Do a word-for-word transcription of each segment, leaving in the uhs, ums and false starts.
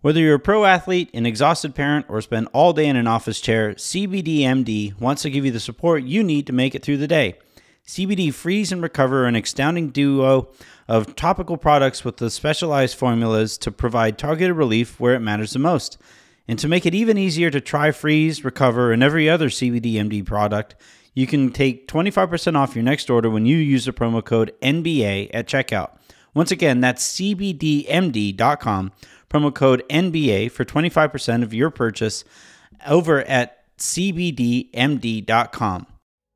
Whether you're a pro athlete, an exhausted parent, or spend all day in an office chair, C B D M D wants to give you the support you need to make it through the day. C B D Freeze and Recover are an astounding duo of topical products with the specialized formulas to provide targeted relief where it matters the most. And to make it even easier to try Freeze, Recover, and every other C B D M D product, you can take twenty-five percent off your next order when you use the promo code N B A at checkout. Once again, that's C B D M D dot com, promo code N B A for twenty-five percent of your purchase over at C B D M D dot com.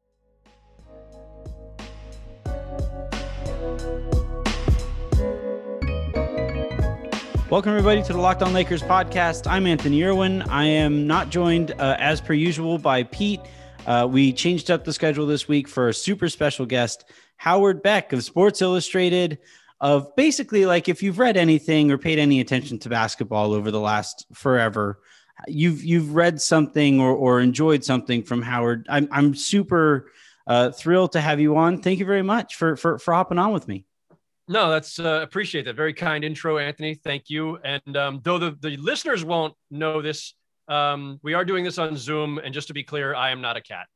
Welcome, everybody, to the Locked On Lakers podcast. I'm Anthony Irwin. I am not joined, uh, as per usual, by Pete. Uh, we changed up the schedule this week for a super special guest, Howard Beck of Sports Illustrated, of basically, like, if you've read anything or paid any attention to basketball over the last forever, you've you've read something or, or enjoyed something from Howard. I'm I'm super uh, thrilled to have you on. Thank you very much for for for hopping on with me. No, that's uh, appreciate that. Very kind intro, Anthony. Thank you. And um, though the, the listeners won't know this, um, we are doing this on Zoom. And just to be clear, I am not a cat.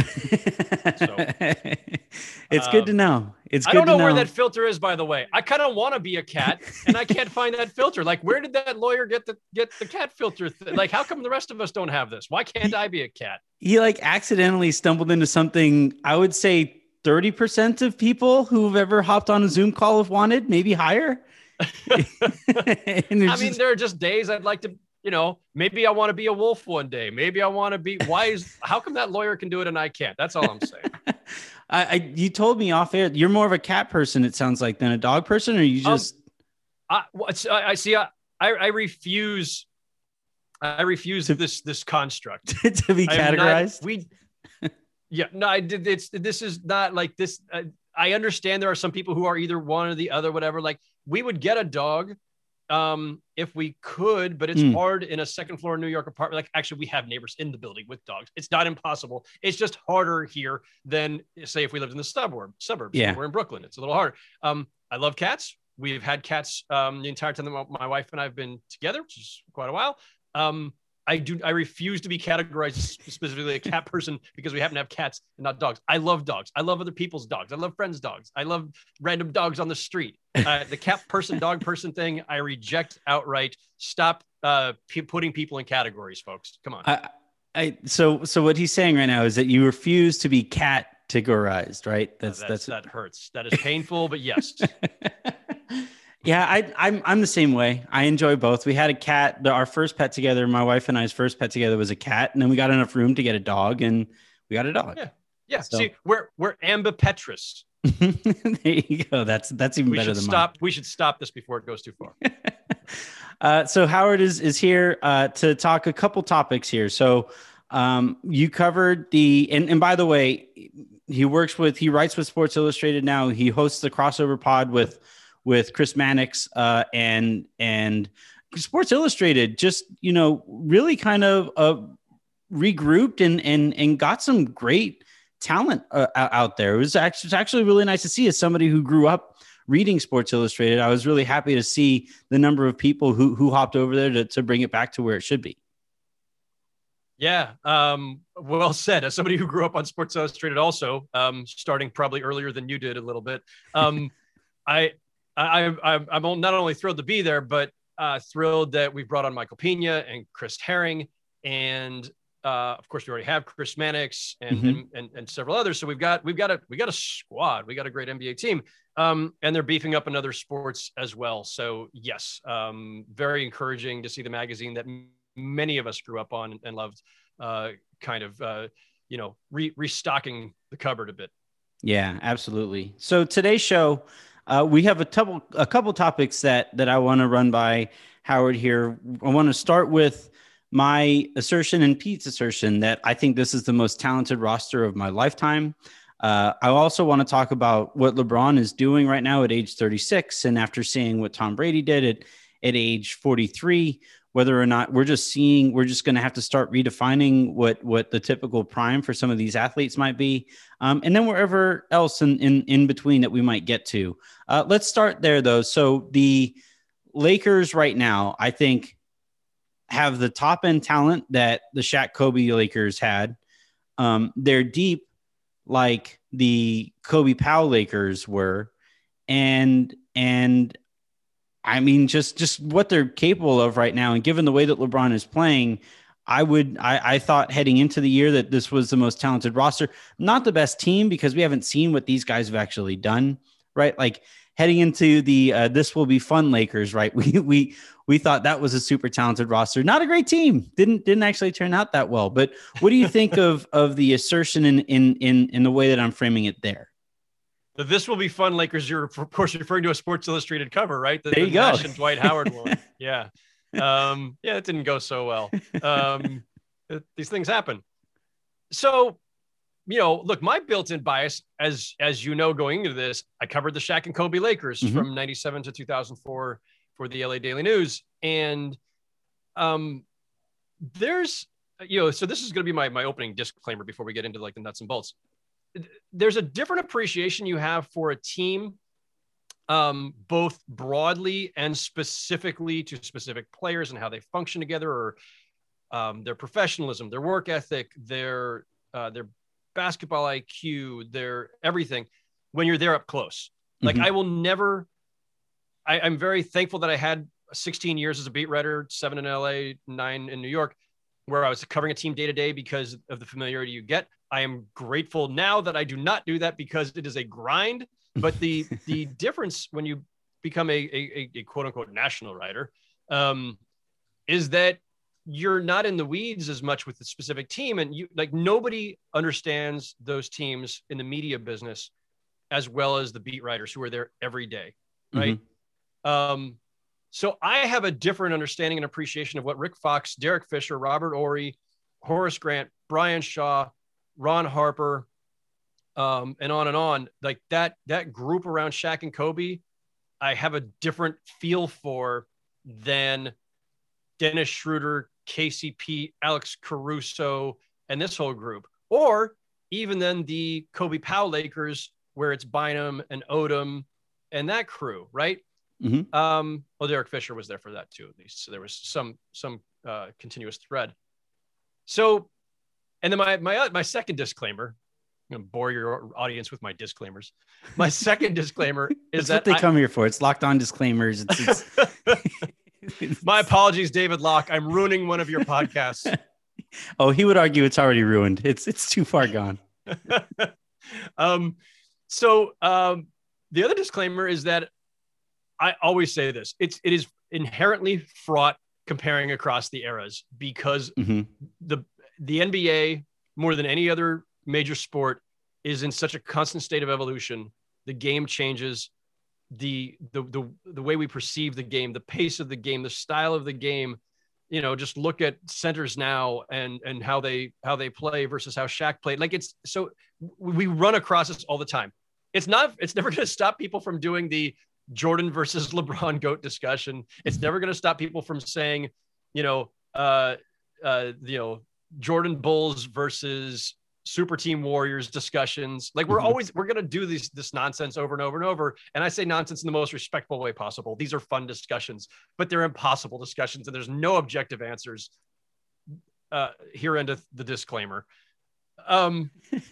So, it's um, good to know. It's I good don't know, to know where that filter is, by the way. I kind of want to be a cat and I can't find that filter. Like, where did that lawyer get the get the cat filter? Th- like, how come the rest of us don't have this? Why can't he, I be a cat? He like accidentally stumbled into something. I would say thirty percent of people who've ever hopped on a Zoom call have wanted, maybe higher. I mean, just... there are just days I'd like to, you know, maybe I want to be a wolf one day. Maybe I want to be, why is, how come that lawyer can do it and I can't? That's all I'm saying. I, I, you told me off air, you're more of a cat person, it sounds like, than a dog person, or you just. Um, I, I, I see, I, I refuse, I refuse to, this, this construct. to be categorized. Not, we, yeah, no, I did. It's, this is not like this. Uh, I understand there are some people who are either one or the other, whatever. Like, we would get a dog um, if we could, but it's mm. hard in a second floor New York apartment. Like, actually, we have neighbors in the building with dogs. It's not impossible. It's just harder here than, say, if we lived in the suburb, suburbs. Yeah. We're in Brooklyn. It's a little harder. Um, I love cats. We've had cats um, the entire time that my wife and I have been together, which is quite a while. Um, I do. I refuse to be categorized specifically a cat person because we happen to have cats and not dogs. I love dogs. I love other people's dogs. I love friends' dogs. I love random dogs on the street. Uh, the cat person, dog person thing, I reject outright. Stop uh, p- putting people in categories, folks. Come on. I, I so so what he's saying right now is that you refuse to be categorized, right? That's uh, that's, that's that hurts. That is painful, but yes. Yeah, I, I'm I'm the same way. I enjoy both. We had a cat. The, our first pet together, my wife and I's first pet together was a cat, and then we got enough room to get a dog, and we got a dog. Yeah, yeah. So. See, we're we're ambidextrous. There you go. That's that's even we better should than stop. mine. We should stop this before it goes too far. uh, so Howard is is here uh, to talk a couple topics here. So um, you covered the and and by the way, he works with he writes with Sports Illustrated now. He hosts the crossover pod with. with Chris Mannix uh, and and Sports Illustrated just, you know, really kind of uh, regrouped and and and got some great talent uh, out there. It was actually, it's actually really nice to see as somebody who grew up reading Sports Illustrated. I was really happy to see the number of people who who hopped over there to, to bring it back to where it should be. Yeah, um, well said. As somebody who grew up on Sports Illustrated also, um, starting probably earlier than you did a little bit, um, I I, I, I'm not only thrilled to be there, but uh, thrilled that we've brought on Michael Pena and Chris Herring. And uh, of course, we already have Chris Mannix and, mm-hmm. and, and, and several others. So we've got we've got a we got a squad. We got a great N B A team. Um, and they're beefing up another sports as well. So, yes, um, very encouraging to see the magazine that m- many of us grew up on and loved uh, kind of, uh, you know, re- restocking the cupboard a bit. Yeah, absolutely. So today's show, Uh, we have a couple a couple topics that that I want to run by Howard here. I want to start with my assertion and Pete's assertion that I think this is the most talented roster of my lifetime. Uh, I also want to talk about what LeBron is doing right now at age thirty-six, and after seeing what Tom Brady did at at age forty-three, whether or not we're just seeing, we're just going to have to start redefining what, what the typical prime for some of these athletes might be. Um, and then wherever else in, in, in between that we might get to. Uh, let's start there though. So the Lakers right now, I think have the top end talent that the Shaq Kobe Lakers had. Um, they're deep like the Kobe Powell Lakers were. And, and I mean, just, just what they're capable of right now. And given the way that LeBron is playing, I would, I, I thought heading into the year that this was the most talented roster, not the best team because we haven't seen what these guys have actually done, right? Like heading into the, uh, this will be fun Lakers, right? We, we, we thought that was a super talented roster, not a great team. Didn't, didn't actually turn out that well, but what do you think of, of the assertion in, in, in, in the way that I'm framing it there? The This Will Be Fun Lakers, you're of course referring to a Sports Illustrated cover, right? The, there you the go. Nash and Dwight Howard one. Yeah. Um, yeah, it didn't go so well. Um, it, these things happen. So, you know, look, my built-in bias, as as you know, going into this, I covered the Shaq and Kobe Lakers mm-hmm. from ninety-seven to two thousand four for the L A Daily News. And um, there's, you know, so this is going to be my, my opening disclaimer before we get into like the nuts and bolts. There's a different appreciation you have for a team, um, both broadly and specifically to specific players and how they function together, or um, their professionalism, their work ethic, their uh, their basketball I Q, their everything. When you're there up close, like mm-hmm. I will never. I, I'm very thankful that I had sixteen years as a beat writer, seven in L A, nine in New York, where I was covering a team day to day because of the familiarity you get. I am grateful now that I do not do that because it is a grind. But the the difference when you become a, a, a quote unquote national writer um, is that you're not in the weeds as much with the specific team. And you like nobody understands those teams in the media business as well as the beat writers who are there every day. Right. Mm-hmm. Um, so I have a different understanding and appreciation of what Rick Fox, Derek Fisher, Robert Horry, Horace Grant, Brian Shaw, Ron Harper, um, and on and on, like that, that group around Shaq and Kobe, I have a different feel for than Dennis Schroeder, K C P, Alex Caruso, and this whole group, or even then the Kobe Powell Lakers, where it's Bynum and Odom and that crew, right? Mm-hmm. Um, well, Derek Fisher was there for that too, at least. So there was some, some uh, continuous thread. So, and then my, my, my second disclaimer, I'm going to bore your audience with my disclaimers. My second disclaimer is That's that what they I, come here for. It's Locked On disclaimers. It's, it's... My apologies, David Locke. I'm ruining one of your podcasts. Oh, he would argue it's already ruined. It's, it's too far gone. um, so um, the other disclaimer is that I always say this. It's, it is inherently fraught comparing across the eras because mm-hmm. the, the N B A, more than any other major sport, is in such a constant state of evolution. The game changes, the, the, the, the way we perceive the game, the pace of the game, the style of the game. You know, just look at centers now and, and how they, how they play versus how Shaq played. Like it's so we run across this all the time. It's not, it's never going to stop people from doing the Jordan versus LeBron GOAT discussion. It's never going to stop people from saying, you know, uh, uh, you know, Jordan Bulls versus super team Warriors discussions. Like we're mm-hmm. always, we're going to do this, this nonsense over and over and over. And I say nonsense in the most respectful way possible. These are fun discussions, but they're impossible discussions. And there's no objective answers. Uh, here endeth the disclaimer. Um,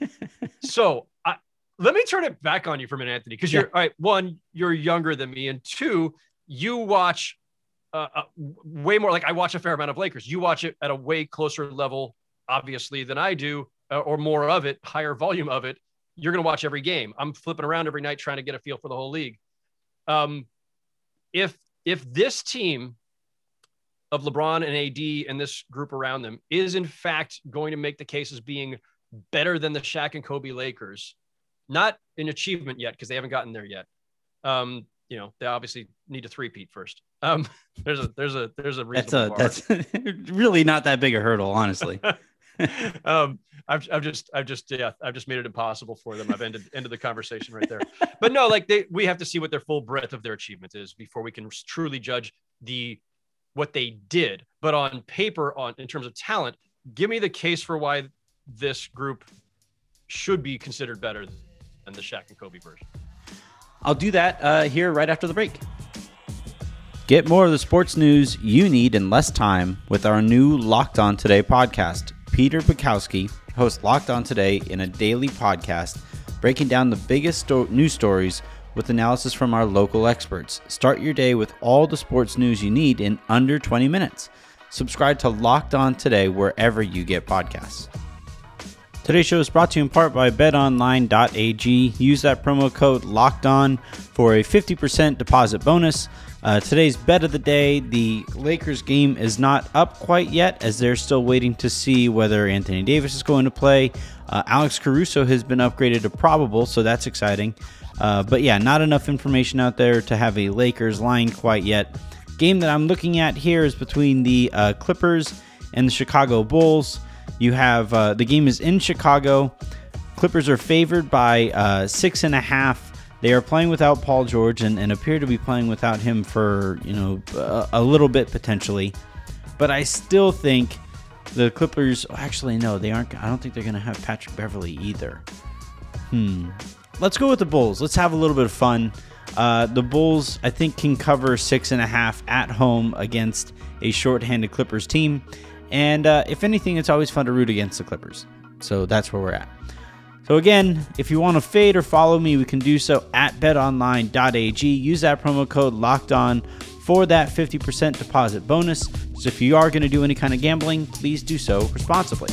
so I, let me turn it back on you for a minute, Anthony, because you're yeah. all right. One, you're younger than me. And two, you watch uh, uh, way more. Like I watch a fair amount of Lakers. You watch it at a way closer level, obviously, than I do. Or more of it, higher volume of it. You're going to watch every game. I'm flipping around every night trying to get a feel for the whole league. Um, if if this team of LeBron and A D and this group around them is in fact going to make the case as being better than the Shaq and Kobe Lakers, not an achievement yet because they haven't gotten there yet. Um, you know, they obviously need a three-peat first. Um, there's a there's a there's a reasonable that's a, bar. That's really not that big a hurdle, honestly. um, I've, I've just, I've just, yeah, I've just made it impossible for them. I've ended, ended the conversation right there. But no, like they, we have to see what their full breadth of their achievement is before we can truly judge the, what they did. But on paper, on in terms of talent, give me the case for why this group should be considered better than the Shaq and Kobe version. I'll do that uh, here right after the break. Get more of the sports news you need in less time with our new Locked On Today podcast. Peter Bukowski hosts Locked On Today in a daily podcast, breaking down the biggest sto- news stories with analysis from our local experts. Start your day with all the sports news you need in under twenty minutes. Subscribe to Locked On Today wherever you get podcasts. Today's show is brought to you in part by bet online dot a g. Use that promo code LOCKEDON for a fifty percent deposit bonus. Uh, today's bet of the day, the Lakers game is not up quite yet as they're still waiting to see whether Anthony Davis is going to play. Uh, Alex Caruso has been upgraded to probable, so that's exciting. Uh, but yeah, not enough information out there to have a Lakers line quite yet. Game that I'm looking at here is between the uh, Clippers and the Chicago Bulls. You have uh, the game is in Chicago. Clippers are favored by uh, six and a half. They are playing without Paul George and, and appear to be playing without him for, you know, a, a little bit potentially. But I still think the Clippers, actually, no, they aren't. I don't think they're going to have Patrick Beverley either. Hmm. Let's go with the Bulls. Let's have a little bit of fun. Uh, the Bulls, I think, can cover six and a half at home against a shorthanded Clippers team. And uh, if anything, it's always fun to root against the Clippers. So that's where we're at. So again, if you want to fade or follow me, we can do so at bet online dot a g. Use that promo code LOCKEDON for that fifty percent deposit bonus. So if you are going to do any kind of gambling, please do so responsibly.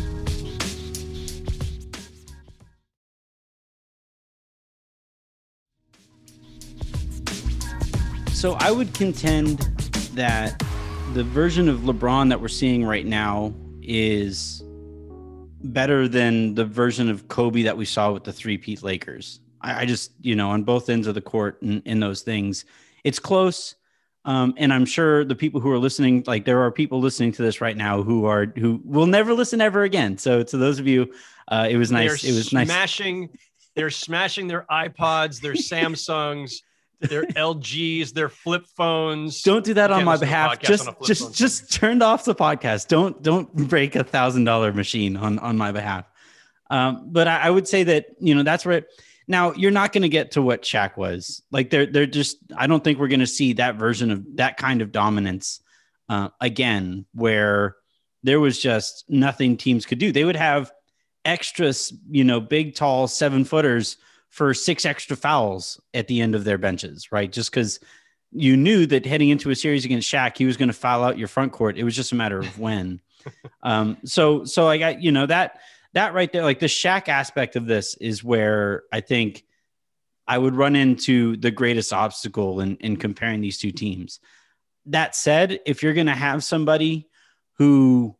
So I would contend that the version of LeBron that we're seeing right now is better than the version of Kobe that we saw with the three-peat Lakers. I, I just, you know, on both ends of the court and in those things, it's close. Um, and I'm sure the people who are listening, like there are people listening to this right now who are, who will never listen ever again. So to those of you, uh, it was nice. They're it was nice. Smashing, they're smashing their iPods, their Samsungs, their L Gs, their flip phones. Don't do that on my behalf. Just, just, just turn off the podcast. Don't, don't break a thousand dollar machine on, on my behalf. Um, but I, I would say that, you know, that's where, now you're not going to get to what Shaq was like. They're, they're just, I don't think we're going to see that version of that kind of dominance uh, again, where there was just nothing teams could do. They would have extras, you know, big, tall seven footers for six extra fouls at the end of their benches, right? Just because you knew that heading into a series against Shaq, he was going to foul out your front court. It was just a matter of when. um, so, so I got, you know, that, that right there, like the Shaq aspect of this is where I think I would run into the greatest obstacle in, in comparing these two teams. That said, if you're going to have somebody who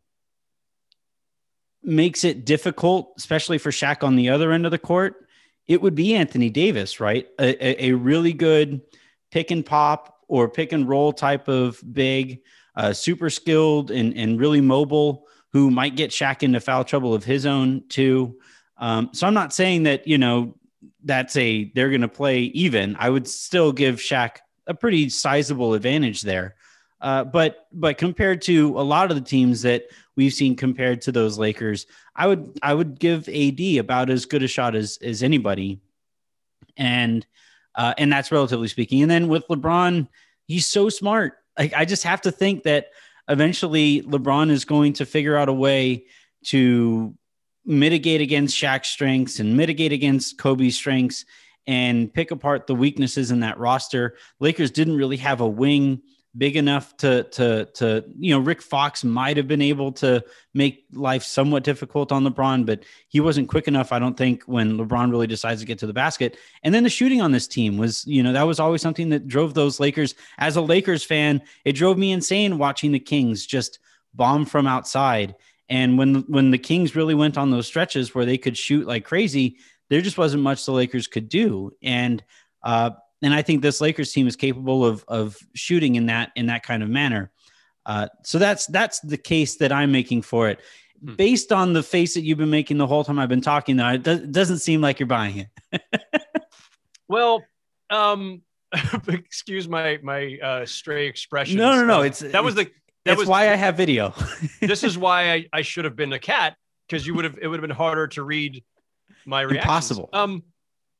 makes it difficult, especially for Shaq on the other end of the court, it would be Anthony Davis, right? A, a, a really good pick and pop or pick and roll type of big, uh, super skilled and, and really mobile, who might get Shaq into foul trouble of his own too. Um, so I'm not saying that, you know, that's a, they're going to play even. I would still give Shaq a pretty sizable advantage there. Uh, but, but compared to a lot of the teams that we've seen compared to those Lakers, I would, I would give A D about as good a shot as, as anybody. And, uh, and that's relatively speaking. And then with LeBron, he's so smart. Like, I just have to think that eventually LeBron is going to figure out a way to mitigate against Shaq's strengths and mitigate against Kobe's strengths and pick apart the weaknesses in that roster. Lakers didn't really have a wing big enough to, to, to, you know, Rick Fox might have been able to make life somewhat difficult on LeBron, but he wasn't quick enough, I don't think, when LeBron really decides to get to the basket. And then the shooting on this team was, you know, that was always something that drove those Lakers. As a Lakers fan, it drove me insane watching the Kings just bomb from outside. And when, when the Kings really went on those stretches where they could shoot like crazy, there just wasn't much the Lakers could do. And, uh, And I think this Lakers team is capable of of shooting in that in that kind of manner. Uh, so that's that's the case that I'm making for it. Hmm. Based on the face that you've been making the whole time I've been talking, though, it, do- it doesn't seem like you're buying it. Well, um, excuse my my uh, stray expression. No, no, no. Uh, It's that was the that that's was why I have video. This is why I, I should have been a cat, because you would have it would have been harder to read my reactions. Impossible. Um,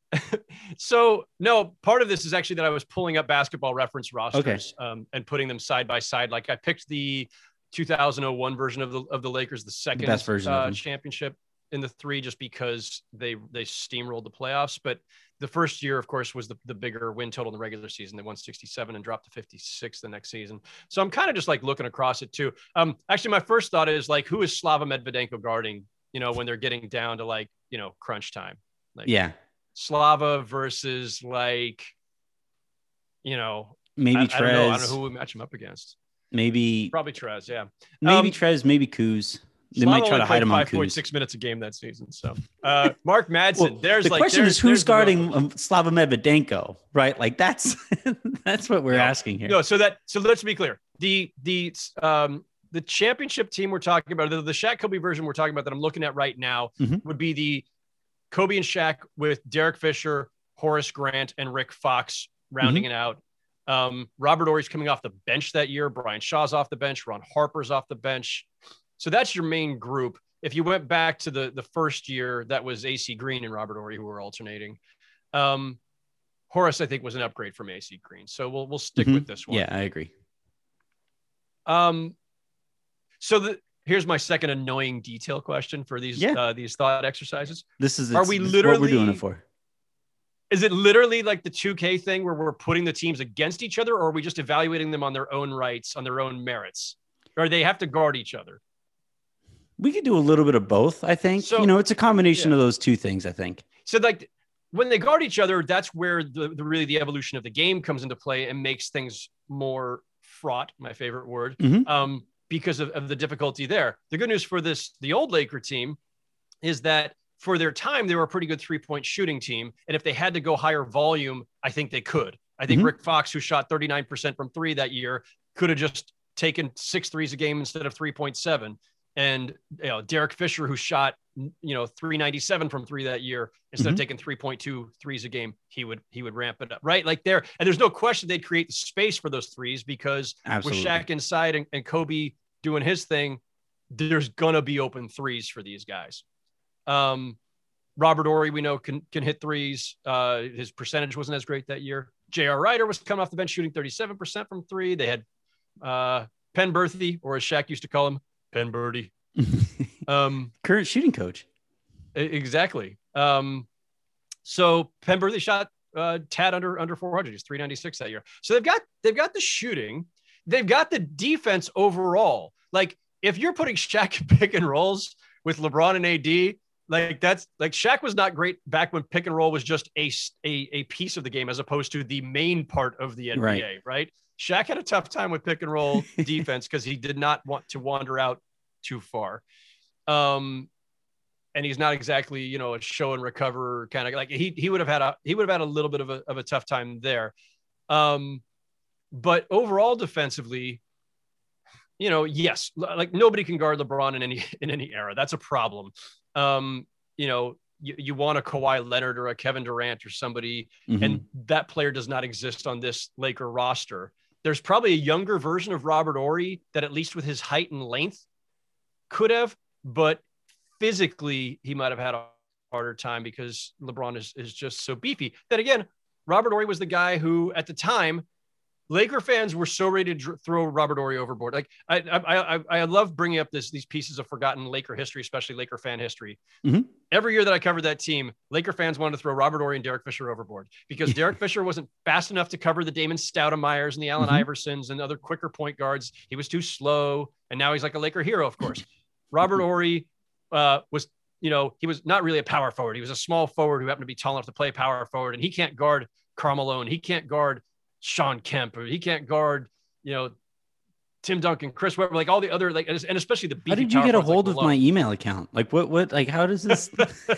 So no, part of this is actually that I was pulling up Basketball Reference rosters Okay. um, and putting them side by side. Like I picked the two thousand one version of the of the Lakers, the The second best version of uh, them. championship in the three, just because they they steamrolled the playoffs. But the first year, of course, was the, the bigger win total in the regular season. They won sixty-seven and dropped to fifty-six the next season. So I'm kind of just like looking across it too. Um, actually, my first thought is like, who is Slava Medvedenko guarding? You know, when they're getting down to like you know crunch time. Like, Yeah. Slava versus like, you know, Maybe I, Trez. I don't know. I don't know who we match him up against. Maybe Probably Trez. Yeah. maybe Um, Trez. Maybe Kuz. They Slava might try only to hide played him on five point Kuz. six minutes a game that season. So, uh, Mark Madsen, Well, there's the like, question there's, is who's there's the guarding goal. um, Slava Medvedenko, right? Like that's that's what we're No, asking here. No, so that so let's be clear. The the um the championship team we're talking about, the, the Shaq Kobe version we're talking about that I'm looking at right now Mhm. would be the Kobe and Shaq with Derek Fisher, Horace Grant, and Rick Fox rounding Mm-hmm. it out. Um, Robert Ory's coming off the bench that year. Brian Shaw's off the bench. Ron Harper's off the bench. So that's your main group. If you went back to the, the first year, that was A C Green and Robert Ory who were alternating. Um, Horace, I think, was an upgrade from A C Green. So we'll we'll stick Mhm. with this one. Yeah, I agree. Um, so the here's my second annoying detail question for these Yeah. uh, these thought exercises. This is Are it's- we this is what we're doing literally- it for? Is it literally like the two K thing where we're putting the teams against each other, or are we just evaluating them on their own rights, on their own merits? Or they have to guard each other? We could do a little bit of both, I think. So- you know, it's a combination yeah. of those two things, I think. So like when they guard each other, that's where the, the really the evolution of the game comes into play and makes things more fraught, my favorite word, Mhm. um, because of, of the difficulty there. The good news for this, the old Laker team, is that for their time, they were a pretty good three-point shooting team. And if they had to go higher volume, I think they could. I think Mhm. Rick Fox, who shot thirty-nine percent from three that year, could have just taken six threes a game instead of three point seven. And you know, Derek Fisher, who shot you know three ninety-seven from three that year, instead Mhm. of taking three point two threes a game, he would he would ramp it up, right? Like there, and there's no question they'd create the space for those threes because Absolutely. with Shaq inside and, and Kobe doing his thing, there's gonna be open threes for these guys. Um, Robert Ory, we know, can can hit threes. Uh, his percentage wasn't as great that year. J R. Ryder was coming off the bench shooting thirty-seven percent from three. They had uh, Penn Berthy, or as Shaq used to call him, Penn Birdie. Um, Current shooting coach. e- exactly. Um, so Penn Berthy shot uh, tad under under four hundred. He's three ninety-six that year. So they've got they've got the shooting, they've got the defense overall. Like if you're putting Shaq in pick and rolls with LeBron and A D, like that's like Shaq was not great back when pick and roll was just a a, a piece of the game as opposed to the main part of the N B A. Right. Right. Shaq had a tough time with pick and roll defense because he did not want to wander out too far. Um, and he's not exactly, you know, a show and recover kind of like he, he would have had a, he would have had a little bit of a, of a tough time there. Um, but overall defensively, you know, yes, like nobody can guard LeBron in any, in any era. That's a problem. Um, you know, you, you want a Kawhi Leonard or a Kevin Durant or somebody, Mhm. and that player does not exist on this Laker roster. There's probably a younger version of Robert Ory that at least with his height and length could have, but physically he might have had a harder time because LeBron is, is just so beefy. Then again, Robert Ory was the guy who at the time, Laker fans were so ready to dr- throw Robert Ory overboard. Like I, I, I, I love bringing up this, these pieces of forgotten Laker history, especially Laker fan history. Mhm. Every year that I covered that team, Laker fans wanted to throw Robert Ory and Derek Fisher overboard because Derek Fisher wasn't fast enough to cover the Damon Stoudemires and the Allen Mhm. Iversons and other quicker point guards. He was too slow. And now he's like a Laker hero, of course. Robert Ory uh, was, you know, he was not really a power forward. He was a small forward who happened to be tall enough to play power forward, and he can't guard Karl Malone. He can't guard Sean Kemp, or he can't guard, you know, Tim Duncan, Chris Webber, like all the other, like, and especially the beefy How did you power get a forwards like hold of Malone. my email account? Like what, what, like, how does this?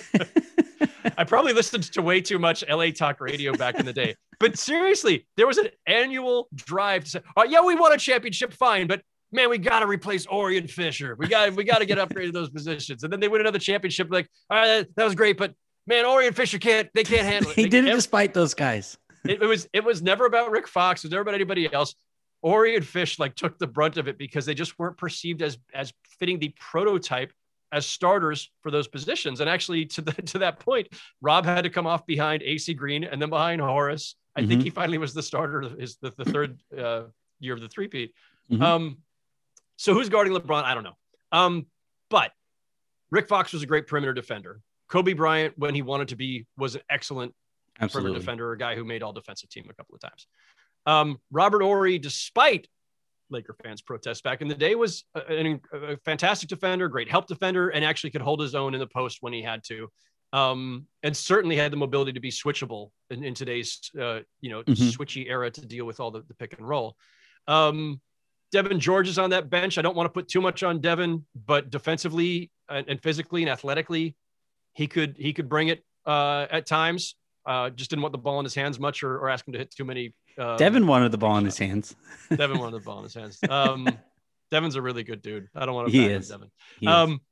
I probably listened to way too much L A Talk Radio back in the day. But seriously, there was an annual drive to say, oh, yeah, we won a championship, fine, but man, we got to replace Ory and Fisher. We got we got to get upgraded those positions. And then they win another championship, like, all right, that, that was great, but man, Ory and Fisher can't, they can't handle it. he Like, did it every- despite those guys. it, it was it was never about Rick Fox. It was never about anybody else. Ory and Fish like took the brunt of it because they just weren't perceived as as fitting the prototype as starters for those positions. And actually, to the, to that point, Rob had to come off behind A C Green and then behind Horace. I mm-hmm. think he finally was the starter of his the, the third uh, year of the three-peat. Mm-hmm. Um, so who's guarding LeBron? I don't know. Um, but Rick Fox was a great perimeter defender. Kobe Bryant, when he wanted to be, was an excellent Absolutely. perimeter defender, a guy who made all defensive team a couple of times. Um, Robert Horry, despite Laker fans' protests back in the day, was a, a fantastic defender, great help defender, and actually could hold his own in the post when he had to. Um, and certainly had the mobility to be switchable in, in today's, uh, you know, mm-hmm. switchy era to deal with all the, the pick and roll. Um, Devin George is on that bench. I don't want to put too much on Devin, but defensively and, and physically and athletically, he could he could bring it uh, at times. Uh, just didn't want the ball in his hands much, or, or ask him to hit too many. Um, Devin wanted the ball in his hands. Devin wanted the ball in his hands. Um, Devin's a really good dude. I don't want to. He is. Devin. He um, is.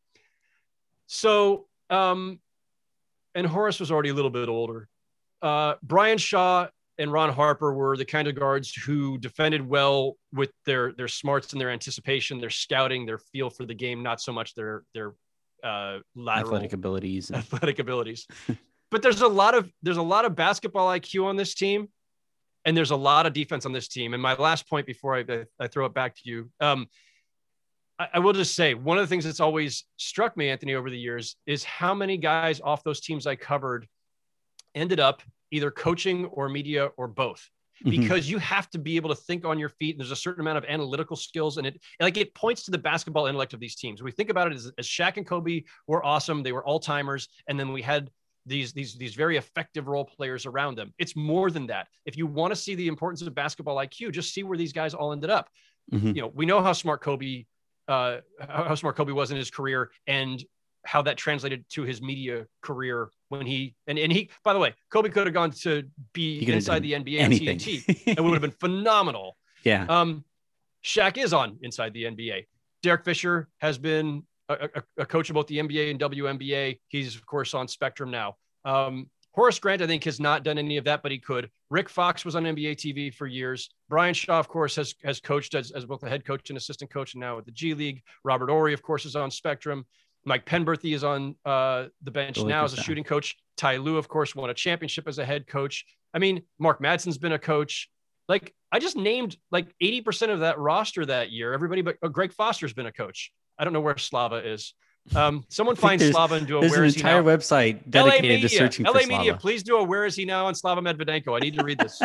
So, um, and Horace was already a little bit older. Uh, Brian Shaw and Ron Harper were the kind of guards who defended well with their their smarts and their anticipation, their scouting, their feel for the game, not so much their their uh, lateral athletic abilities. Athletic abilities. But there's a lot of there's a lot of basketball I Q on this team, and there's a lot of defense on this team. And my last point before I, I throw it back to you, um, I, I will just say one of the things that's always struck me, Anthony, over the years is how many guys off those teams I covered ended up either coaching or media or both, because mm-hmm. you have to be able to think on your feet. And there's a certain amount of analytical skills, and it like it points to the basketball intellect of these teams. We think about it as, as Shaq and Kobe were awesome. They were all timers. And then we had these, these, these very effective role players around them. It's more than that. If you want to see the importance of basketball I Q, just see where these guys all ended up. Mm-hmm. You know, we know how smart Kobe, uh, how smart Kobe was in his career, and how that translated to his media career when he, and, and he, by the way, Kobe could have gone to be inside the N B A and T N T. It would have been phenomenal. Yeah. Um, Shaq is on inside the N B A. Derek Fisher has been a, a, a coach of both the N B A and W N B A. He's of course on Spectrum now. Um, Horace Grant, I think, has not done any of that, but he could. Rick Fox was on N B A T V for years. Brian Shaw, of course, has, has coached as, as both a head coach and assistant coach, and now at the G League. Robert Horry, of course, is on Spectrum. Mike Penberthy is on uh, the bench now as a shooting coach. Ty Lue, of course, won a championship as a head coach. I mean, Mark Madsen's been a coach. Like, I just named like eighty percent of that roster that year. Everybody but uh, Greg Foster's been a coach. I don't know where Slava is. Um, someone find Slava and do a where is he now. There's an entire website dedicated to searching L A for Media, Slava. please do a where is he now on Slava Medvedenko. I need to read this.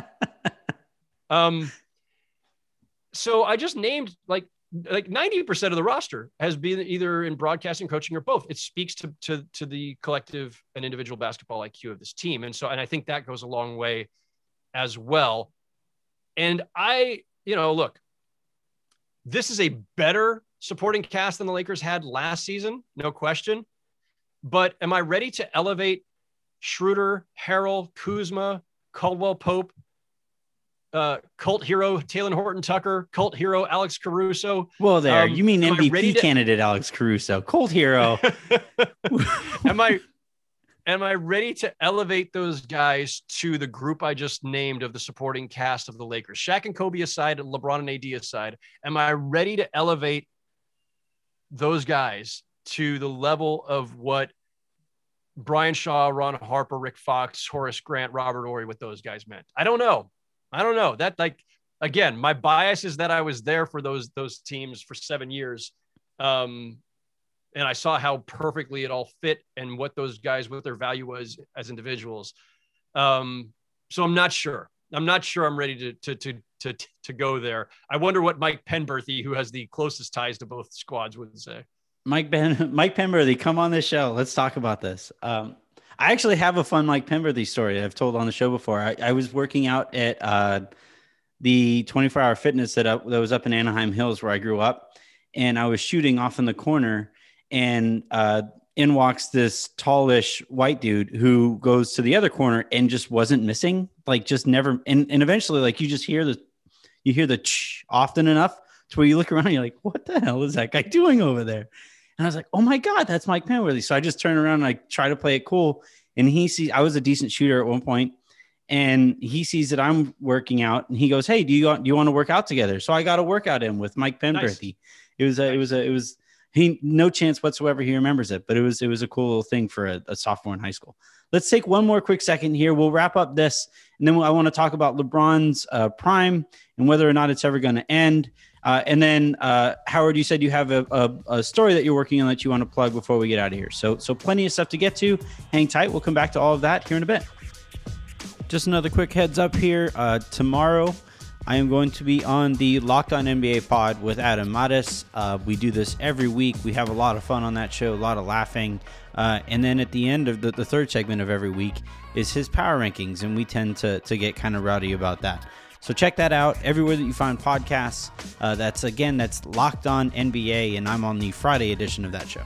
um, so I just named like like ninety percent of the roster has been either in broadcasting, coaching, or both. It speaks to, to, to the collective and individual basketball I Q of this team. And so, and I think that goes a long way as well. And I, you know, look, this is a better supporting cast than the Lakers had last season, no question. But am I ready to elevate Schroeder, Harrell, Kuzma, Caldwell Pope, uh, cult hero Talen Horton Tucker, cult hero Alex Caruso? Well, there, um, you mean M V P to... candidate Alex Caruso, cult hero. am I am I ready to elevate those guys to the group I just named of the supporting cast of the Lakers? Shaq and Kobe aside, and LeBron and A D aside, am I ready to elevate those guys to the level of what Brian Shaw, Ron Harper, Rick Fox, Horace Grant, Robert Horry, what those guys meant? I don't know. I don't know. That, like, again, my bias is that I was there for those those teams for seven years. Um, and I saw how perfectly it all fit and what those guys, what their value was as individuals. Um, so I'm not sure. I'm not sure I'm ready to, to, to, to, to go there. I wonder what Mike Penberthy, who has the closest ties to both squads, would say. Mike Ben, Mike Penberthy, come on this show. Let's talk about this. Um, I actually have a fun Mike Penberthy story I've told on the show before. I, I was working out at uh, the twenty-four hour fitness that, up, that was up in Anaheim Hills where I grew up. And I was shooting off in the corner, and uh, in walks this tallish white dude who goes to the other corner and just wasn't missing, like just never. And, and eventually, like you just hear the, you hear the ch often enough to where you look around and you're like, what the hell is that guy doing over there? And I was like, oh my God, that's Mike Penberthy. So I just turn around and I try to play it cool. And he sees, I was a decent shooter at one point, and he sees that I'm working out, and he goes, hey, do you, do you want to work out together? So I got a workout in with Mike Penberthy. Nice. It was a, nice. it was a, it was, he, no chance whatsoever he remembers it, but it was, it was a cool little thing for a, a sophomore in high school. Let's take one more quick second here. We'll wrap up this, and then I want to talk about LeBron's uh, prime and whether or not it's ever going to end. Uh, and then, uh, Howard, you said you have a, a, a story that you're working on that you want to plug before we get out of here. So, so plenty of stuff to get to. Hang tight. We'll come back to all of that here in a bit. Just another quick heads up here. Uh, tomorrow, I am going to be on the Locked On N B A pod with Adam Mattis. Uh, we do this every week. We have a lot of fun on that show, a lot of laughing. Uh, and then at the end of the, the third segment of every week is his power rankings, and we tend to, to get kind of rowdy about that. So check that out everywhere that you find podcasts. Uh, that's, again, that's Locked On N B A, and I'm on the Friday edition of that show.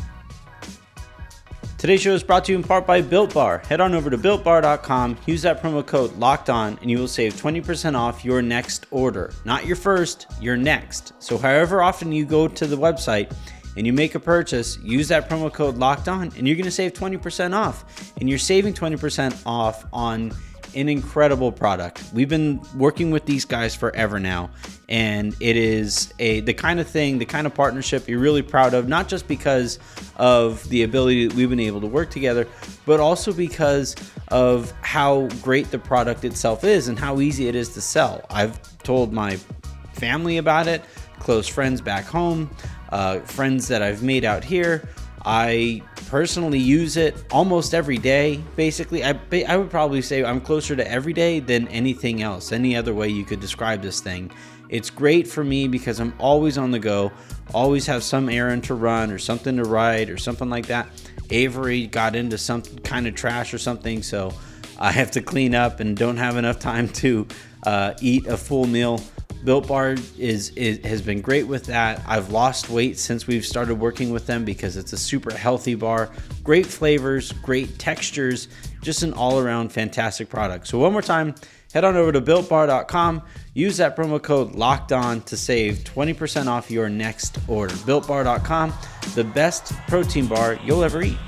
Today's show is brought to you in part by Built Bar. Head on over to built bar dot com, use that promo code LOCKEDON, and you will save twenty percent off your next order. Not your first, your next. So however often you go to the website and you make a purchase, use that promo code LOCKEDON, and you're going to save twenty percent off. And you're saving twenty percent off on an incredible product. We've been working with these guys forever now, and it is a the kind of thing, the kind of partnership you're really proud of, not just because of the ability that we've been able to work together, but also because of how great the product itself is and how easy it is to sell. I've told my family about it, close friends back home, uh, friends that I've made out here. I personally use it almost every day. Basically, I, I would probably say I'm closer to every day than anything else, any other way you could describe this thing. It's great for me because I'm always on the go, always have some errand to run or something to write or something like that. Avery got into some kind of trash or something, so I have to clean up and don't have enough time to uh, eat a full meal. Built Bar is, is has been great with that. I've lost weight since we've started working with them because it's a super healthy bar. Great flavors, great textures, just an all-around fantastic product. So one more time, head on over to built bar dot com. Use that promo code LOCKEDON to save twenty percent off your next order. built bar dot com, the best protein bar you'll ever eat.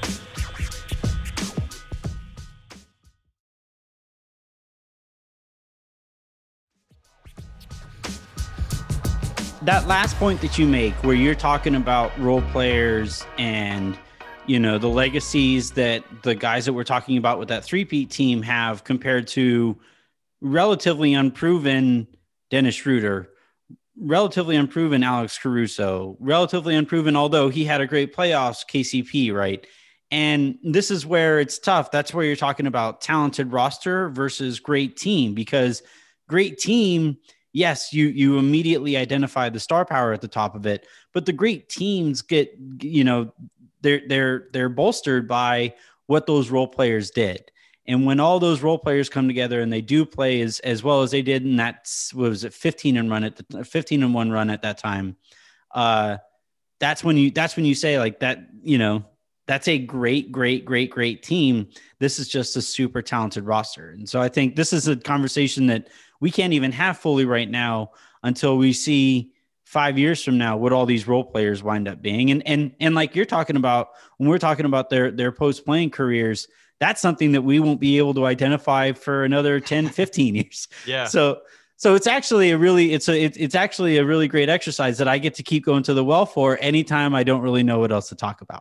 That last point that you make where you're talking about role players and, you know, the legacies that the guys that we're talking about with that three-peat team have compared to relatively unproven Dennis Schroeder, relatively unproven Alex Caruso, relatively unproven, although he had a great playoffs, K C P, right? And this is where it's tough. That's where you're talking about talented roster versus great team, because great team, yes, you you immediately identify the star power at the top of it, but the great teams get, you know, they're they're they're bolstered by what those role players did. And when all those role players come together and they do play as as well as they did, and that's, what was it, fifteen and run at the fifteen and one run at that time, uh, that's when you that's when you say like that, you know, that's a great, great, great, great team. This is just a super talented roster. And so I think this is a conversation that we can't even have fully right now until we see five years from now what all these role players wind up being. And and and like you're talking about, when we're talking about their their post-playing careers, that's something that we won't be able to identify for another ten, fifteen years. Yeah. So so it's actually a really it's a it, it's actually a really great exercise that I get to keep going to the well for anytime I don't really know what else to talk about.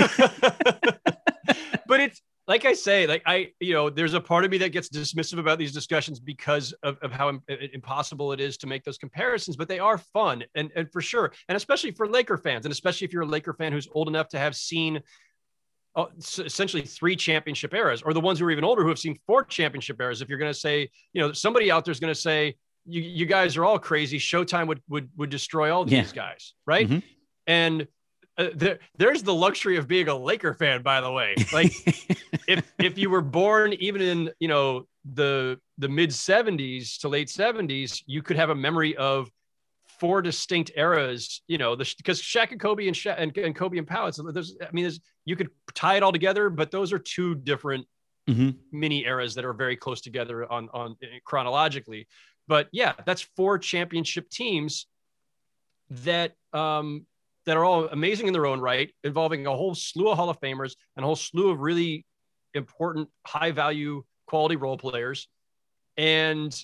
But it's, like I say, like I, you know, there's a part of me that gets dismissive about these discussions because of, of how im- impossible it is to make those comparisons, but they are fun. And, and for sure. And especially for Laker fans, and especially if you're a Laker fan who's old enough to have seen uh, essentially three championship eras, or the ones who are even older who have seen four championship eras. If you're going to say, you know, somebody out there is going to say, you, you guys are all crazy. Showtime would, would, would destroy all yeah. these guys. Right. Mm-hmm. And Uh, there, there's the luxury of being a Laker fan, by the way. Like, if if you were born even in, you know, the the mid seventies to late seventies, you could have a memory of four distinct eras. You know, the because Shaq and Kobe and, Sha- and and Kobe and Powell. There's, I mean, there's, you could tie it all together, but those are two different mm-hmm. mini eras that are very close together on on chronologically. But yeah, that's four championship teams that um. that are all amazing in their own right, involving a whole slew of Hall of Famers and a whole slew of really important, high value, quality role players. And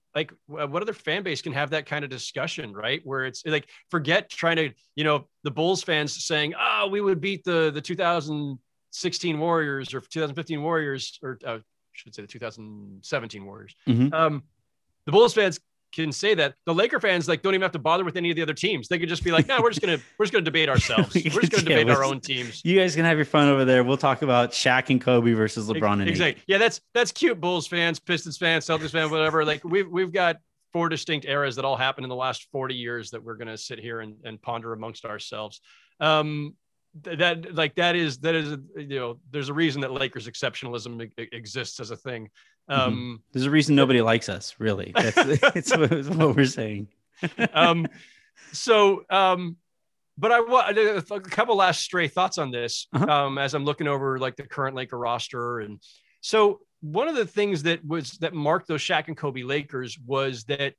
like what other fan base can have that kind of discussion, right? Where it's like, forget trying to, you know, the Bulls fans saying, oh, we would beat the, the two thousand sixteen Warriors or two thousand fifteen Warriors, or uh, I should say the two thousand seventeen Warriors. Mm-hmm. Um, the Bulls fans can say that. The Laker fans like don't even have to bother with any of the other teams. They could just be like, no, we're just gonna we're just gonna debate ourselves. We're just gonna yeah, debate our own teams. You guys can have your fun over there. We'll talk about Shaq and Kobe versus LeBron and exactly. Yeah, that's that's cute. Bulls fans, Pistons fans, Celtics fans, whatever. Like we've we've got four distinct eras that all happened in the last forty years that we're gonna sit here and, and ponder amongst ourselves. Um, that like that is that is you know there's a reason that Lakers exceptionalism exists as a thing. Um, mm-hmm. There's a reason nobody likes us, really. That's it's what, it's what we're saying. um, so, um, but I want a couple last stray thoughts on this uh-huh. um, as I'm looking over like the current Laker roster. And so one of the things that was that marked those Shaq and Kobe Lakers was that,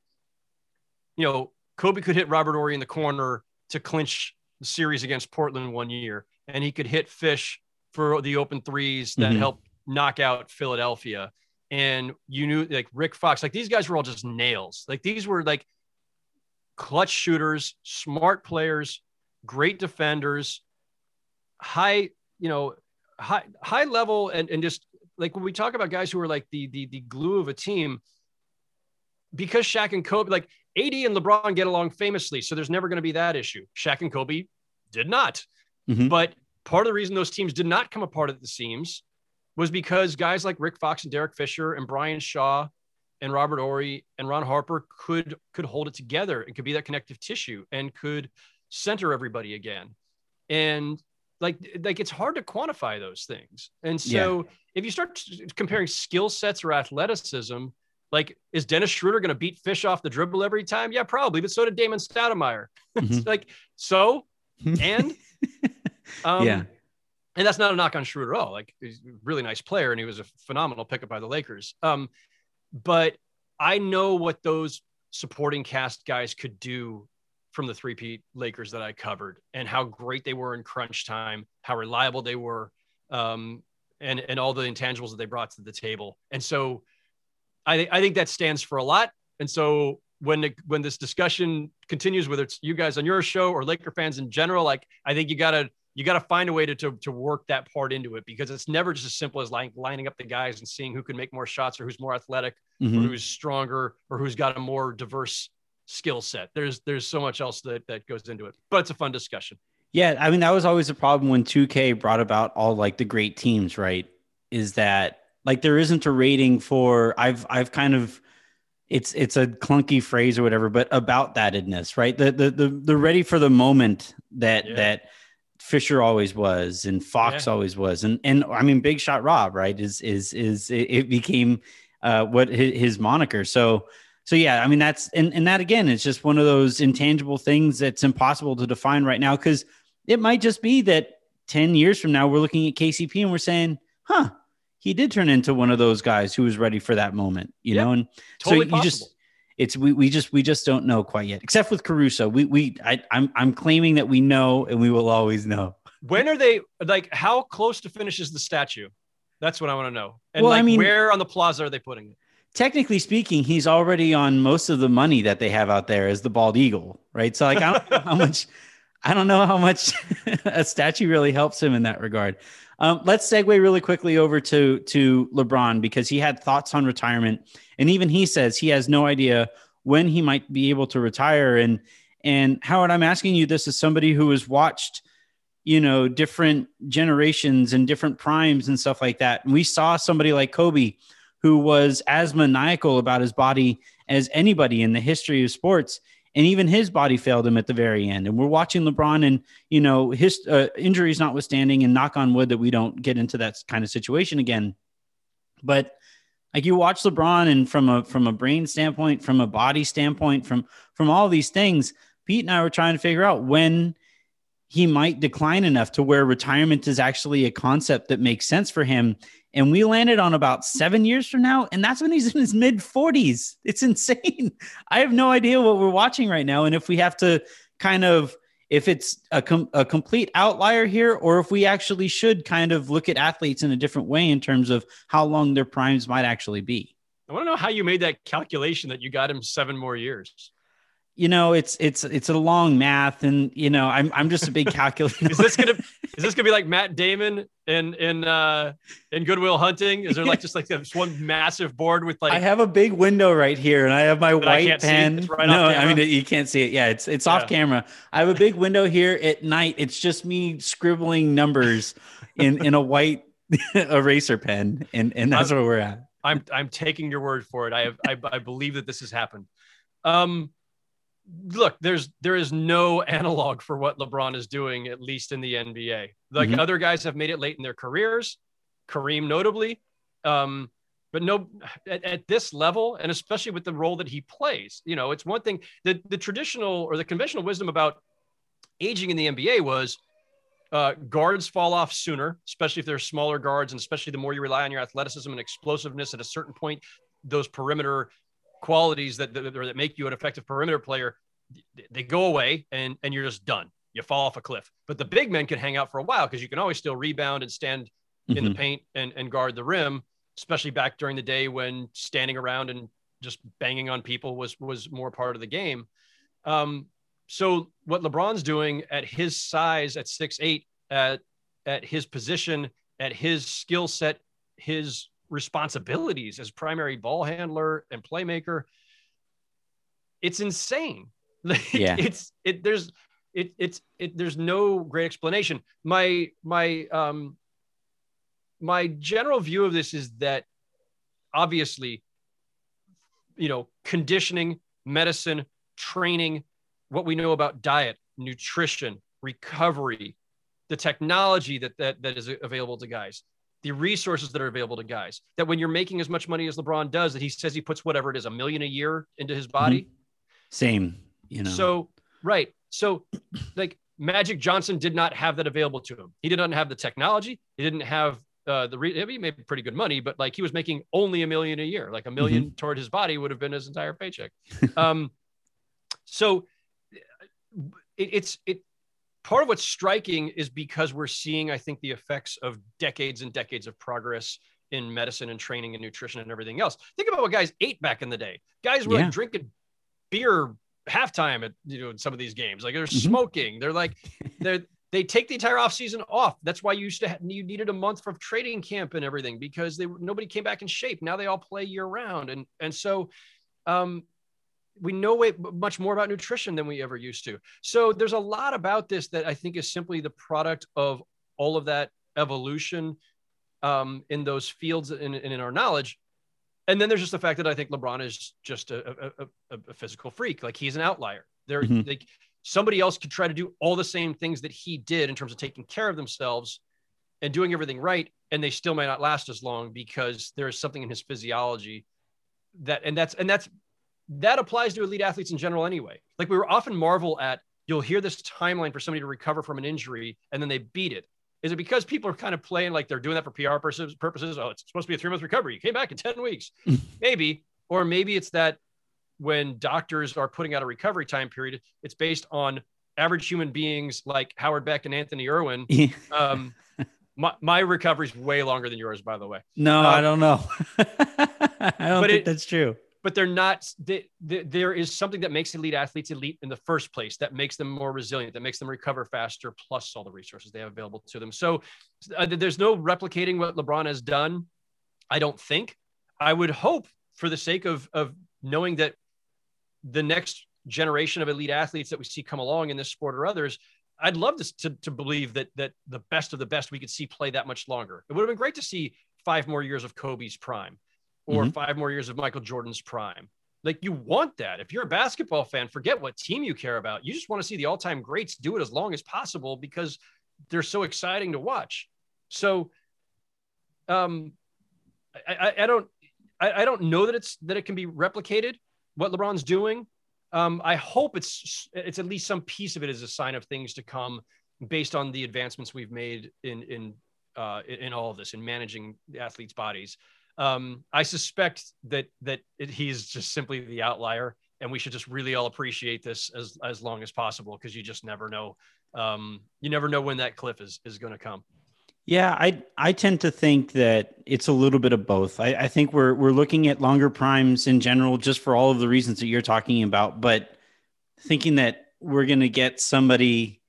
you know, Kobe could hit Robert Horry in the corner to clinch the series against Portland one year, and he could hit Fish for the open threes that mm-hmm. helped knock out Philadelphia. And you knew like Rick Fox, like these guys were all just nails. Like these were like clutch shooters, smart players, great defenders, high, you know, high, high level. And, and just like when we talk about guys who are like the, the, the glue of a team, because Shaq and Kobe, like A D and LeBron get along famously. So there's never going to be that issue. Shaq and Kobe did not. Mm-hmm. But part of the reason those teams did not come apart at the seams was because guys like Rick Fox and Derek Fisher and Brian Shaw and Robert Horry and Ron Harper could, could hold it together and could be that connective tissue and could center everybody again. And like, like it's hard to quantify those things. And so yeah. if you start comparing skill sets or athleticism, like, is Dennis Schroeder going to beat Fish off the dribble every time? Yeah, probably. But so did Damon Stoudemire. Mm-hmm. It's like, so, and, um, yeah. And that's not a knock on Schroeder at all. Like, he's a really nice player, and he was a phenomenal pickup by the Lakers. Um, but I know what those supporting cast guys could do from the three-peat Lakers that I covered, and how great they were in crunch time, how reliable they were, um, and and all the intangibles that they brought to the table. And so, I I think that stands for a lot. And so when the, when this discussion continues, whether it's you guys on your show or Laker fans in general, like I think you gotta. You got to find a way to, to, to work that part into it, because it's never just as simple as like lining up the guys and seeing who can make more shots or who's more athletic mm-hmm. or who's stronger or who's got a more diverse skill set. There's, there's so much else that, that goes into it, but it's a fun discussion. Yeah. I mean, that was always a problem when two K brought about all like the great teams, right? Is that like, there isn't a rating for, I've, I've kind of, it's, it's a clunky phrase or whatever, but about thatness, right? The, the, the, the ready for the moment that, yeah. that, Fisher always was, and Fox yeah. always was. And, and I mean, Big Shot Rob, right. Is, is, is it became uh, what his, his moniker. So, so yeah, I mean, that's, and, and that again, it's just one of those intangible things that's impossible to define right now. Cause it might just be that ten years from now, we're looking at K C P and we're saying, huh, he did turn into one of those guys who was ready for that moment, you yep. know? And totally so possible. you just, It's we we just we just don't know quite yet, except with Caruso. We we I, I'm I'm claiming that we know, and we will always know. When are they like? How close to finish is the statue? That's what I want to know. And well, like, I mean, where on the plaza are they putting it? Technically speaking, he's already on most of the money that they have out there as the bald eagle, right? So like, I don't know how much. I don't know how much a statue really helps him in that regard. Um, let's segue really quickly over to, to LeBron, because he had thoughts on retirement. And even he says he has no idea when he might be able to retire. And, and Howard, I'm asking you this as somebody who has watched, you know, different generations and different primes and stuff like that. And we saw somebody like Kobe, who was as maniacal about his body as anybody in the history of sports. And even his body failed him at the very end. And we're watching LeBron, and, you know, his uh, injuries notwithstanding, and knock on wood that we don't get into that kind of situation again. But like, you watch LeBron, and from a, from a brain standpoint, from a body standpoint, from, from all these things, Pete and I were trying to figure out when he might decline enough to where retirement is actually a concept that makes sense for him. And we landed on about seven years from now. And that's when he's in his mid forties. It's insane. I have no idea what we're watching right now. And if we have to kind of, if it's a, com- a complete outlier here, or if we actually should kind of look at athletes in a different way in terms of how long their primes might actually be. I want to know how you made that calculation that you got him seven more years. You know, it's it's it's a long math, and you know, I'm I'm just a big calculator. Is this gonna is this gonna be like Matt Damon in in uh in Good Will Hunting? Is there like just like this one massive board with like? I have a big window right here, and I have my white pen. Right no, I mean you can't see it. Yeah, it's it's yeah. off camera. I have a big window here at night. It's just me scribbling numbers in in a white eraser pen, and and that's I'm, where we're at. I'm I'm taking your word for it. I have I, I believe that this has happened. Um. Look, there's there is no analog for what LeBron is doing, at least in the N B A. Like mm-hmm. other guys have made it late in their careers, Kareem notably, um, but no, at, at this level, and especially with the role that he plays, you know, it's one thing. The the traditional or the conventional wisdom about aging in the N B A was uh, guards fall off sooner, especially if they're smaller guards, and especially the more you rely on your athleticism and explosiveness. At a certain point, those perimeter qualities that, that that make you an effective perimeter player, they go away and and you're just done. You fall off a cliff. But the big men can hang out for a while because you can always still rebound and stand mm-hmm. in the paint and, and guard the rim, especially back during the day when standing around and just banging on people was was more part of the game. Um, so what LeBron's doing at his size, at six eight, at at his position, at his skill set, his responsibilities as primary ball handler and playmaker, it's insane. Like, yeah. it's it there's it it's it there's no great explanation. My my um my general view of this is that obviously, you know, conditioning, medicine, training, what we know about diet, nutrition, recovery, the technology that that that is available to guys, the resources that are available to guys, that when you're making as much money as LeBron does, that he says he puts whatever it is, a million a year into his body. Mm-hmm. Same, you know. So, right. So like Magic Johnson did not have that available to him. He didn't have the technology. He didn't have uh, the, re- he made pretty good money, but like he was making only a million a year, like a million mm-hmm. toward his body would have been his entire paycheck. um, so it, it's, it, part of what's striking is because we're seeing, I think, the effects of decades and decades of progress in medicine and training and nutrition and everything else. Think about what guys ate back in the day. Guys were yeah. like drinking beer halftime at, you know, in some of these games. Like they're mm-hmm. smoking. They're like, they're, they take the entire off season off. That's why you used to have, you needed a month of training camp and everything because they nobody came back in shape. Now they all play year round. And, and so, um, we know way much more about nutrition than we ever used to. So there's a lot about this that I think is simply the product of all of that evolution um, in those fields and in, in, in our knowledge. And then there's just the fact that I think LeBron is just a, a, a, a physical freak. Like he's an outlier. There, mm-hmm. like somebody else could try to do all the same things that he did in terms of taking care of themselves and doing everything right. And they still may not last as long because there is something in his physiology that, and that's, and that's, that applies to elite athletes in general anyway. Like we were often marvel at, you'll hear this timeline for somebody to recover from an injury and then they beat it. Is it because people are kind of playing like they're doing that for P R purposes? purposes? Oh, it's supposed to be a three month recovery. You came back in ten weeks, maybe. Or maybe it's that when doctors are putting out a recovery time period, it's based on average human beings like Howard Beck and Anthony Irwin. um, my, my recovery is way longer than yours, by the way. No, um, I don't know. I don't think it, that's true. But they're not, they, they, there is something that makes elite athletes elite in the first place, that makes them more resilient, that makes them recover faster, plus all the resources they have available to them. So uh, there's no replicating what LeBron has done, I don't think. I would hope, for the sake of, of knowing that the next generation of elite athletes that we see come along in this sport or others, I'd love to, to, to believe that, that the best of the best we could see play that much longer. It would have been great to see five more years of Kobe's prime, or mm-hmm. five more years of Michael Jordan's prime. Like you want that. If you're a basketball fan, forget what team you care about. You just want to see the all-time greats do it as long as possible because they're so exciting to watch. So um, I, I, I don't, I, I don't know that it's, that it can be replicated, what LeBron's doing. Um, I hope it's, it's at least some piece of it is a sign of things to come based on the advancements we've made in, in, uh, in all of this, in managing the athletes' bodies. Um, I suspect that that it, he's just simply the outlier, and we should just really all appreciate this as as long as possible because you just never know. Um, you never know when that cliff is is going to come. Yeah, I I tend to think that it's a little bit of both. I, I think we're we're looking at longer primes in general, just for all of the reasons that you're talking about. But thinking that we're going to get somebody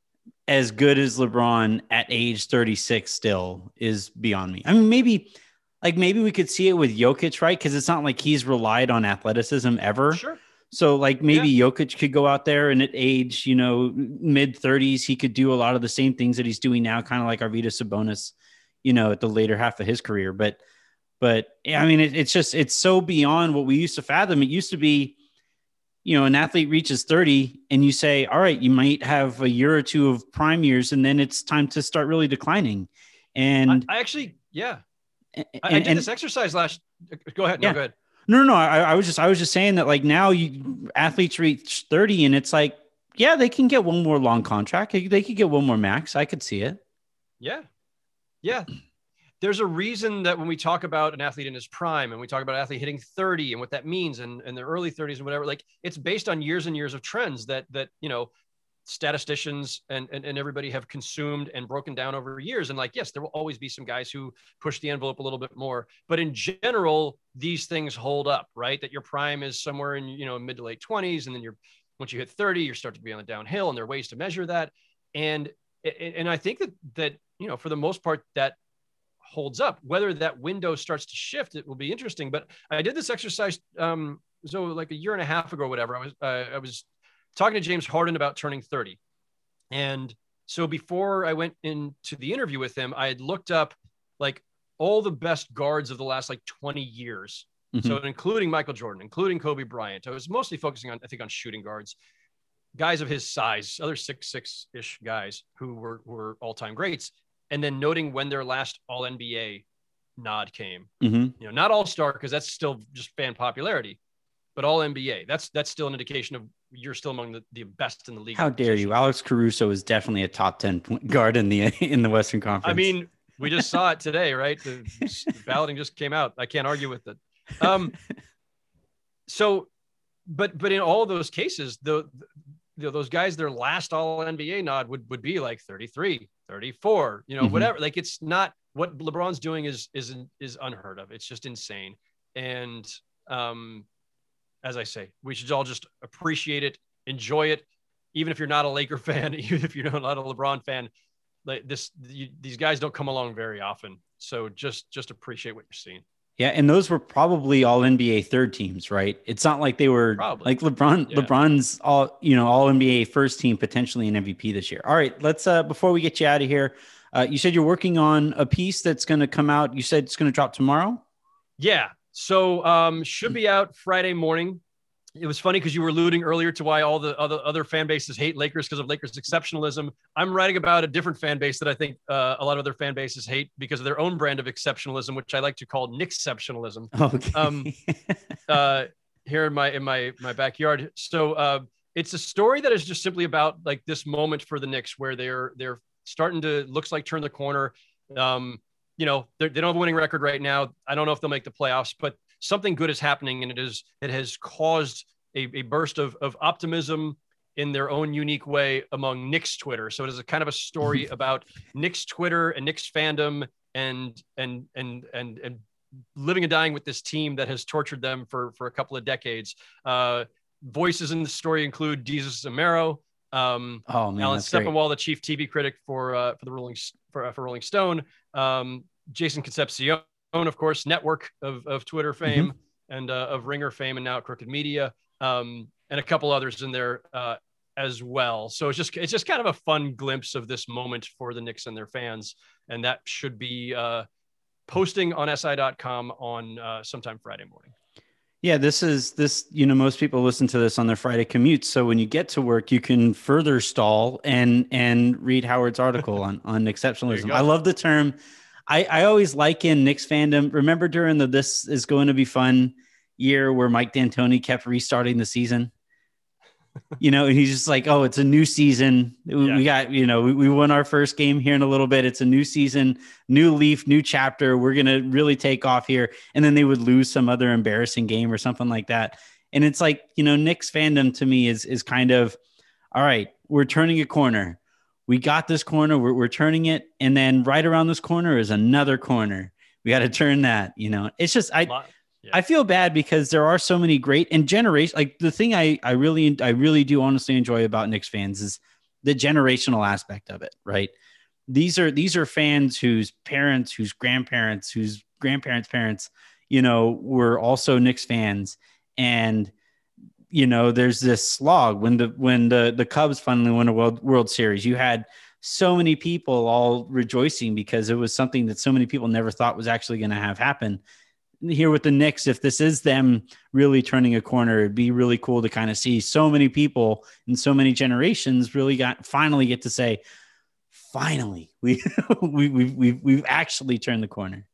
as good as LeBron at age thirty-six still is beyond me. I mean, maybe like maybe we could see it with Jokic, right? Because it's not like he's relied on athleticism ever. Sure. So like Yeah. maybe Jokic could go out there and at age, you know, mid thirties, he could do a lot of the same things that he's doing now, kind of like Arvydas Sabonis, you know, at the later half of his career. But but yeah, I mean, it, it's just it's so beyond what we used to fathom. It used to be, you know, an athlete reaches thirty and you say, all right, you might have a year or two of prime years, and then it's time to start really declining. I, And I actually, yeah, and I, I did and this exercise last. Go ahead. No, yeah. go ahead. No, no, no. I, I was just I was just saying that like now you athletes reach thirty and it's like, yeah, they can get one more long contract. They, they could get one more max. I could see it. Yeah. Yeah. There's a reason that when we talk about an athlete in his prime and we talk about an athlete hitting thirty and what that means and, and their early thirties and whatever, like it's based on years and years of trends that, that, you know, statisticians and, and, and everybody have consumed and broken down over years. And like, yes, there will always be some guys who push the envelope a little bit more, but in general, these things hold up, right? That your prime is somewhere in, you know, mid to late twenties. And then you're, once you hit thirty, you start to be on the downhill, and there are ways to measure that. And, and I think that, that, you know, for the most part, that holds up. Whether that window starts to shift, it will be interesting. But I did this exercise, um, so like a year and a half ago, or whatever. I was uh, I was talking to James Harden about turning thirty, and so before I went into the interview with him, I had looked up like all the best guards of the last like twenty years. Mm-hmm. So including Michael Jordan, including Kobe Bryant. I was mostly focusing on, I think, on shooting guards, guys of his size, other six six ish guys who were were all time greats. And then noting when their last all N B A nod came, mm-hmm. you know, not all star, because that's still just fan popularity, but all N B A. That's that's still an indication of you're still among the, the best in the league. How dare you? Alex Caruso is definitely a top ten guard in the in the Western Conference. I mean, we just saw it today, right? The, the balloting just came out. I can't argue with it. Um, so, but but in all of those cases, the, the those guys, their last all N B A nod would would be like thirty-three. thirty-four, you know, mm-hmm. whatever. Like it's not what LeBron's doing is is is unheard of. It's just insane. And um, as I say, we should all just appreciate it, enjoy it, even if you're not a Laker fan, even if you're not a LeBron fan. Like this, you, these guys don't come along very often. So just just appreciate what you're seeing. Yeah, and those were probably all N B A third teams, right? It's not like they were probably. Like LeBron. Yeah. LeBron's all you know, all N B A first team, potentially an M V P this year. All right, let's uh, before we get you out of here, uh, you said you're working on a piece that's going to come out. You said it's going to drop tomorrow. Yeah, so um, should be out Friday morning. It was funny because you were alluding earlier to why all the other other fan bases hate Lakers because of Lakers exceptionalism. I'm writing about a different fan base that I think uh, a lot of other fan bases hate because of their own brand of exceptionalism, which I like to call Knicksceptionalism. Okay. Um, uh, here in my in my my backyard. So uh, it's a story that is just simply about like this moment for the Knicks where they're they're starting to looks like turn the corner. Um, you know, they don't have a winning record right now. I don't know if they'll make the playoffs, but something good is happening, and it is it has caused a, a burst of, of optimism in their own unique way among Knicks Twitter. So it is a kind of a story about Knicks Twitter and Knicks fandom and and and and and living and dying with this team that has tortured them for for a couple of decades. Uh, voices in the story include Jesus Zamero, um, oh, man, Alan Sepinwall, the chief T V critic for uh, for the Rolling for, uh, for Rolling Stone, um, Jason Concepcion, of course, network of, of Twitter fame mm-hmm. and uh, of Ringer fame, and now at Crooked Media, um, and a couple others in there uh, as well. So it's just it's just kind of a fun glimpse of this moment for the Knicks and their fans, and that should be uh, posting on S I dot com on uh, sometime Friday morning. Yeah, this is this, you know, most people listen to this on their Friday commutes. So when you get to work, you can further stall and and read Howard's article on, on exceptionalism. I love the term. I, I always liken Knicks fandom. Remember during the This Is Going to Be Fun year where Mike D'Antoni kept restarting the season? You know, and he's just like, oh, it's a new season. We, yeah. we got, you know, we, we won our first game here in a little bit. It's a new season, new leaf, new chapter. We're going to really take off here. And then they would lose some other embarrassing game or something like that. And it's like, you know, Knicks fandom to me is is kind of, all right, we're turning a corner. we got this corner, we're, we're turning it. And then right around this corner is another corner. We got to turn that, you know, it's just, I, yeah. I feel bad because there are so many great and generation. Like the thing I, I really, I really do honestly enjoy about Knicks fans is the generational aspect of it, right? These are, these are fans whose parents, whose grandparents, whose grandparents' parents, you know, were also Knicks fans. And, you know, there's this slog when the, when the, the Cubs finally won a World World Series, you had so many people all rejoicing because it was something that so many people never thought was actually going to have happen. Here with the Knicks, if this is them really turning a corner, it'd be really cool to kind of see so many people in so many generations really got finally get to say, finally, we we we we've we've actually turned the corner.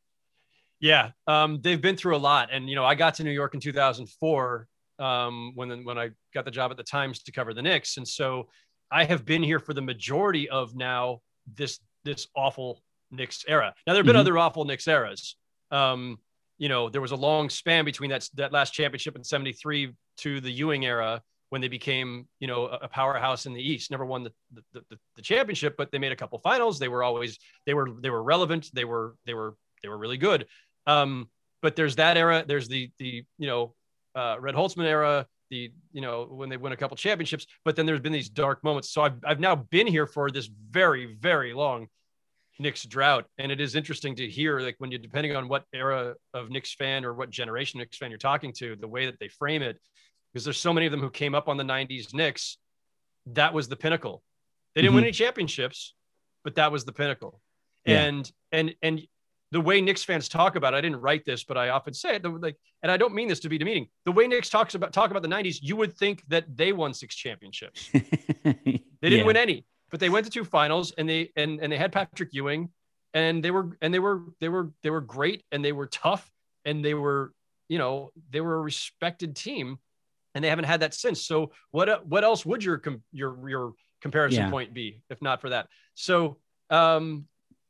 Yeah, um, they've been through a lot, and you know, I got to New York in two thousand four um, when when I got the job at the Times to cover the Knicks, and so I have been here for the majority of now this this awful Knicks era. Now there have been mm-hmm. other awful Knicks eras. Um, you know, there was a long span between that that last championship in seventy-three to the Ewing era when they became, you know, a powerhouse in the East. Never won the the, the the championship, but they made a couple finals. They were always they were they were relevant. They were they were they were really good. Um, but there's that era. There's the the you know uh, Red Holtzman era. The you know when they win a couple championships. But then there's been these dark moments. So I've I've now been here for this very very long Knicks drought, and it is interesting to hear, like, when you, depending on what era of Knicks fan or what generation Knicks fan you're talking to, the way that they frame it, because there's so many of them who came up on the nineties Knicks. That was the pinnacle. They didn't mm-hmm. win any championships, but that was the pinnacle. Yeah. And and and the way Knicks fans talk about it, I didn't write this, but I often say it, like, and I don't mean this to be demeaning. The way Knicks talks about talk about the nineties, you would think that they won six championships. They didn't yeah. win any. But they went to two finals, and they and and they had Patrick Ewing, and they were and they were they were they were great, and they were tough, and they were you know they were a respected team, and they haven't had that since. So what what else would your your your comparison yeah. point be if not for that? So um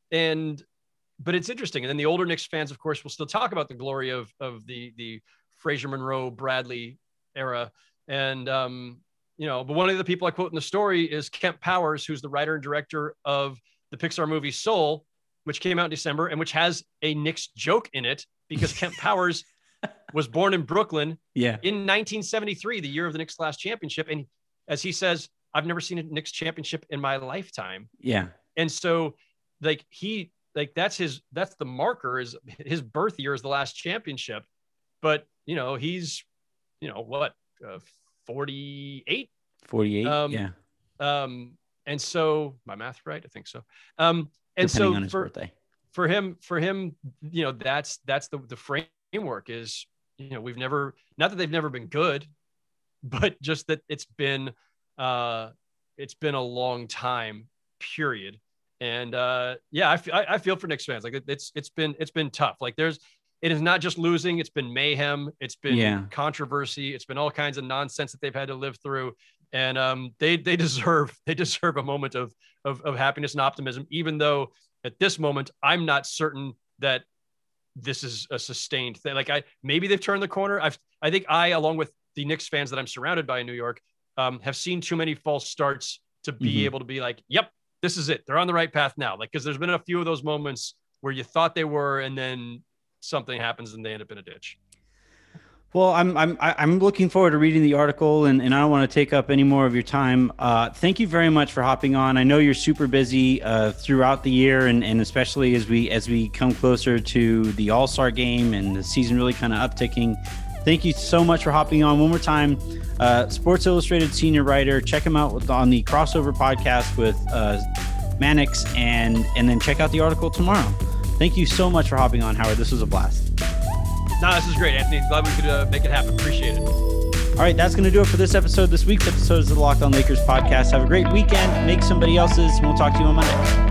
and but it's interesting, and then the older Knicks fans, of course, will still talk about the glory of of the the Frazier Monroe Bradley era, and um. You know, but one of the people I quote in the story is Kemp Powers, who's the writer and director of the Pixar movie Soul, which came out in December and which has a Knicks joke in it because Kemp Powers was born in Brooklyn yeah. in nineteen seventy-three, the year of the Knicks' last championship. And as he says, I've never seen a Knicks championship in my lifetime. Yeah. And so like he, like that's his, that's the marker, is his birth year is the last championship. But, you know, he's, you know, what, uh, forty-eight forty-eight um, yeah um and so my math right I think so um and Depending so on his for, birthday. for him for him you know that's that's the the framework is, you know, we've never, not that they've never been good, but just that it's been uh it's been a long time, period. And uh yeah I, f- I feel for Knicks fans. Like it's it's been it's been tough. Like there's it is not just losing. It's been mayhem. It's been yeah. controversy. It's been all kinds of nonsense that they've had to live through. And um, they they deserve they deserve a moment of, of of happiness and optimism, even though at this moment, I'm not certain that this is a sustained thing. Like I maybe they've turned the corner. I've I think I, along with the Knicks fans that I'm surrounded by in New York, um, have seen too many false starts to be mm-hmm. able to be like, yep, this is it. They're on the right path now. Like, because there's been a few of those moments where you thought they were, and then something happens and they end up in a ditch. Well, I'm I'm I'm looking forward to reading the article, and, and I don't want to take up any more of your time. Uh, thank you very much for hopping on. I know you're super busy uh, throughout the year, and, and especially as we as we come closer to the All-Star game and the season really kind of upticking. Thank you so much for hopping on one more time. Uh, Sports Illustrated senior writer. Check him out with, on the Crossover podcast with uh, Mannix, and and then check out the article tomorrow. Thank you so much for hopping on, Howard. This was a blast. No, this is great, Anthony. Glad we could uh, make it happen. Appreciate it. All right, that's going to do it for this episode. This week's episode of the Locked On Lakers podcast. Have a great weekend. Make somebody else's, and we'll talk to you on Monday.